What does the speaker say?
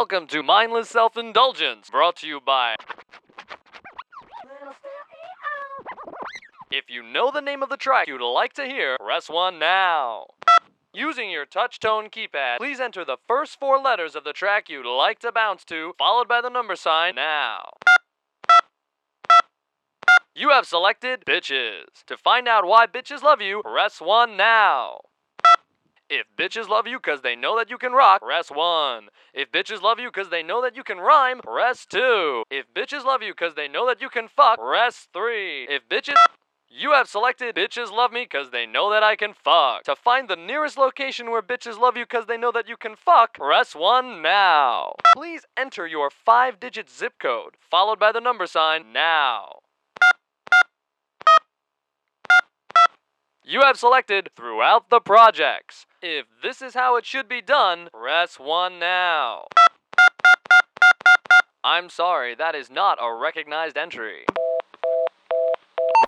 Welcome to Mindless Self-Indulgence, brought to you by... If you know the name of the track you'd like to hear, press 1 now. Using your touch-tone keypad, please enter the first 4 letters of the track you'd like to bounce to, followed by the number sign now. You have selected Bitches. To find out why bitches love you, press 1 now. If bitches love you cause they know that you can rock, press 1. If bitches love you cause they know that you can rhyme, press 2. If bitches love you cause they know that you can fuck, press 3. If bitches... You have selected Bitches Love Me cause they know that I can fuck. To find the nearest location where bitches love you cause they know that you can fuck, press 1 now. Please enter your 5-digit zip code, followed by the number sign now. You have selected Throughout the Projects. If this is how it should be done, press 1 now. I'm sorry, that is not a recognized entry.